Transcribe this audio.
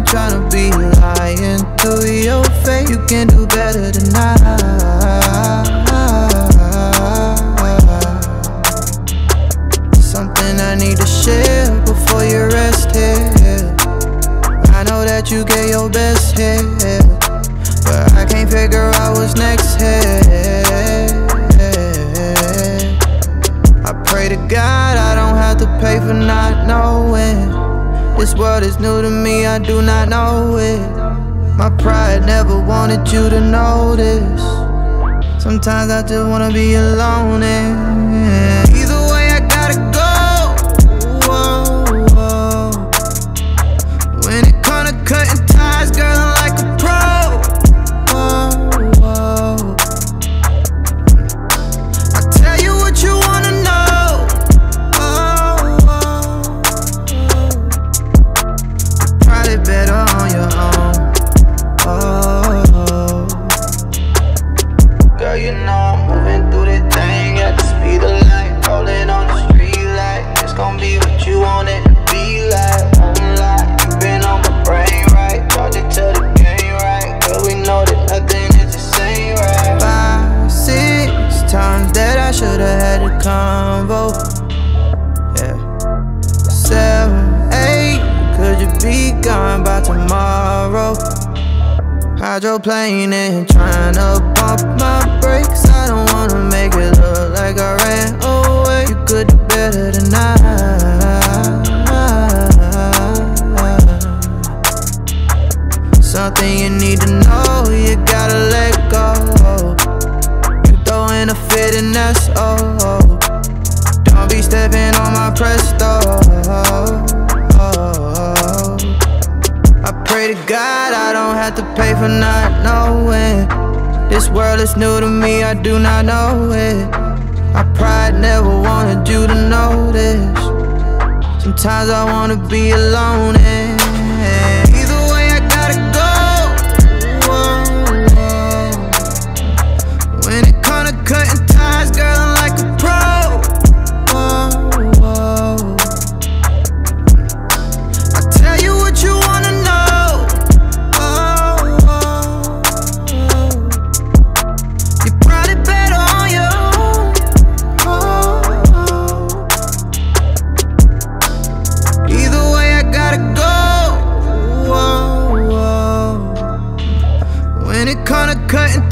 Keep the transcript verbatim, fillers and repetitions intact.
ain't tryna be lying to your face. You can do better than I. Something I need to share before you rest here. I know that you gave your best here, but I can't figure out what's next here. I pray to God I don't have to pay for not knowing. This world is new to me, I do not know it. My pride never wanted you to know this. Sometimes I just wanna be alone and either way I gotta go. Whoa, whoa. When it comes to cutting ties, girl, I'm like a pro. Whoa, whoa. I tell you what you wanna know. Oh, oh, oh. Probably better on your own. Oh, oh. Girl, you know I'm moving through this thing at the speed of light, rolling on the street like it's gonna be what you want it to be like. Won't lie, you been on my brain, right? Charge it to the game, right? Girl, we know that nothing is the same, right? Five, six times that I should've had a convo. Yeah. Seven, eight, could you be gone by tomorrow? Hydroplane and tryna bump my brakes. I don't wanna make it look like I ran away. You could do better than I. Something you need to know, you gotta let go. You throwing a fit and that's all. Don't be stepping on my presto. I pray to God I don't have to pay for not knowing. This world is new to me, I do not know it. My pride never wanted you to know this. Sometimes I wanna be alone and either way I gotta go. Whoa, whoa. When it comes to cutting ties, girl, I'm like a pro. Whoa, whoa. I tell you what you wanna know. Oh, oh, oh. You're probably better on your own. Oh, oh. Either way I gotta go. Whoa, whoa. When it comes to cutting